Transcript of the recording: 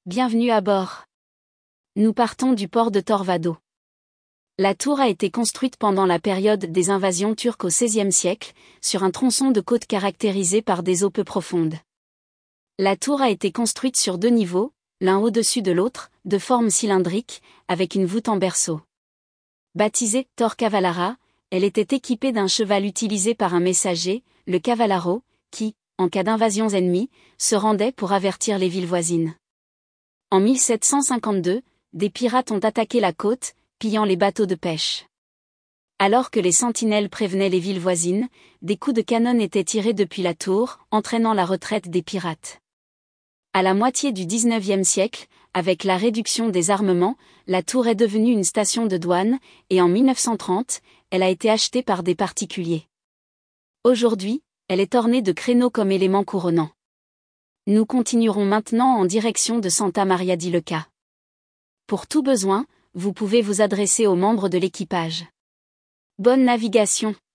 Bienvenue à bord. Nous partons du port de Torvado. La tour a été construite pendant la période des invasions turques au XVIe siècle, sur un tronçon de côte caractérisé par des eaux peu profondes. La tour a été construite sur 2 niveaux, l'un au-dessus de l'autre, de forme cylindrique, avec une voûte en berceau. Baptisée Tor Cavalara, elle était équipée d'un cheval utilisé par un messager, le Cavallaro, qui, en cas d'invasions ennemies, se rendait pour avertir les villes voisines. En 1752, des pirates ont attaqué la côte, pillant les bateaux de pêche. Alors que les sentinelles prévenaient les villes voisines, des coups de canon étaient tirés depuis la tour, entraînant la retraite des pirates. À la moitié du XIXe siècle, avec la réduction des armements, la tour est devenue une station de douane, et en 1930, elle a été achetée par des particuliers. Aujourd'hui, elle est ornée de créneaux comme élément couronnant. Nous continuerons maintenant en direction de Santa Maria di Leuca. Pour tout besoin, vous pouvez vous adresser aux membres de l'équipage. Bonne navigation!